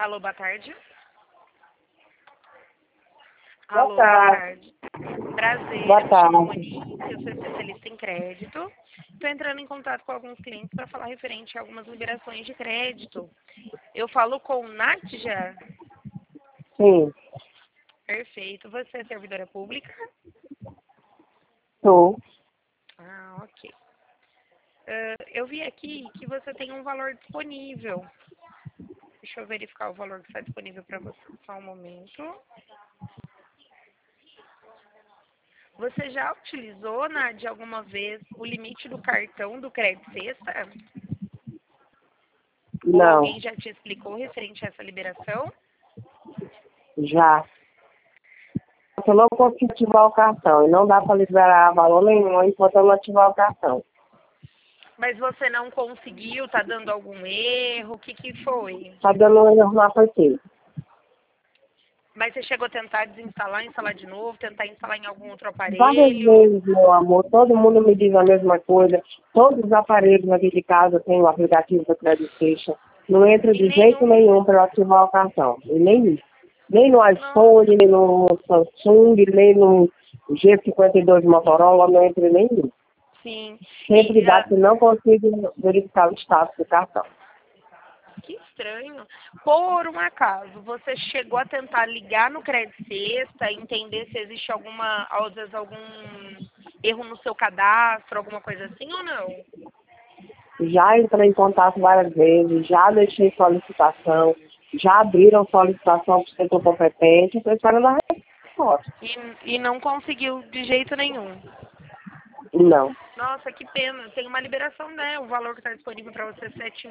Alô, boa tarde. Boa Alô, boa tarde. tarde. Prazer, Boa me chamo tarde. Monique, eu sou especialista em crédito. Estou entrando em contato com alguns clientes para falar referente a algumas liberações de crédito. Eu falo com Nádia? Sim, Perfeito. Você é servidora pública? sou. Ah, ok. Eu vi aqui que você tem um valor disponível. Deixa eu verificar o valor que está disponível para você. Só um momento. Você já utilizou, Nádia, alguma vez o limite do cartão do Crédito Sexta? Ou Não, alguém já te explicou referente a essa liberação? já. Eu não consigo ativar o cartão e não dá para liberar valor nenhum enquanto eu não ativar o cartão. Mas você não conseguiu, tá dando algum erro? O que que foi? Tá dando um erro no app. Mas você chegou a tentar desinstalar, instalar de novo, tentar instalar em algum outro Várias aparelho? vezes, meu amor, todo mundo me diz a mesma coisa. Todos os aparelhos aqui de casa têm o aplicativo do Credit Station. Não entra E de jeito nenhum. nenhum para eu ativar o cartão. E nem no Nossa, iPhone, nem no Samsung, nem no G52 Motorola, não entra nenhum. sim. Sempre dá que não consigo verificar o status do cartão. Que estranho. Por um acaso, você chegou a tentar ligar no Crédito Sexta, entender se existe às vezes algum erro no seu cadastro, alguma coisa assim ou não? Já entrei em contato várias vezes, já deixei solicitação, já abriram solicitação para o setor competente, estou esperando a resposta. E não conseguiu de jeito nenhum. Não. Nossa, que pena. Tem uma liberação, né? O valor que está disponível para você é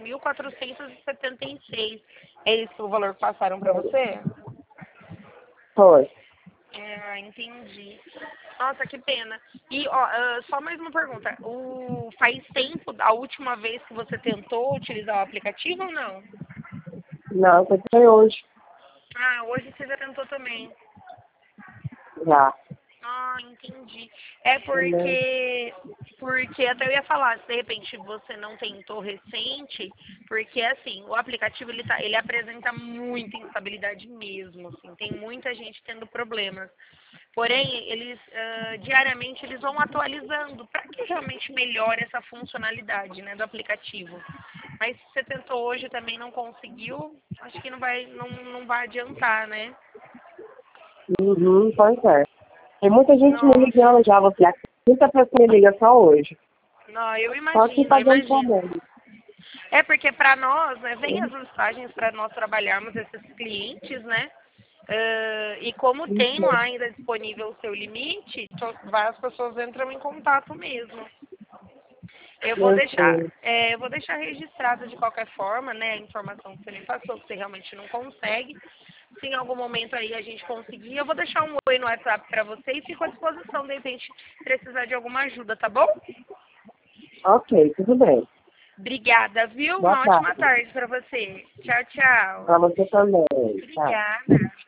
7.476. É isso o valor que passaram para você? Foi. Entendi. Nossa, que pena. E, ó, só mais uma pergunta. Faz tempo da última vez que você tentou utilizar o aplicativo ou não? Não, foi hoje. Ah, hoje você já tentou também. Já. Ah, entendi. É Entendeu? porque até eu ia falar, se de repente você não tentou recente, porque assim, o aplicativo ele apresenta muita instabilidade mesmo, assim, tem muita gente tendo problemas. Porém, eles diariamente eles vão atualizando para que realmente melhore essa funcionalidade, né, do aplicativo. Mas se você tentou hoje e também não conseguiu, acho que não vai adiantar, né? Uhum, pois é. Tem muita gente me Nossa, ligando já, você acredita que me liga só hoje. não, eu Só que imagino, tá eu dando imagino. problema. É porque para nós, né, vem as mensagens para nós trabalharmos esses clientes, né? E como tem lá Uhum. ainda disponível o seu limite, várias pessoas entram em contato mesmo. Eu sei. Eu vou deixar registrado de qualquer forma, né, a informação que você me passou, que você realmente não consegue. Se em algum momento aí a gente conseguir, eu vou deixar um oi no WhatsApp para você e fico à disposição, de repente, precisar de alguma ajuda, tá bom? Ok, tudo bem. Obrigada, viu? Boa Uma ótima tarde. tarde para você. Tchau, tchau. Para você também. Tchau. Obrigada.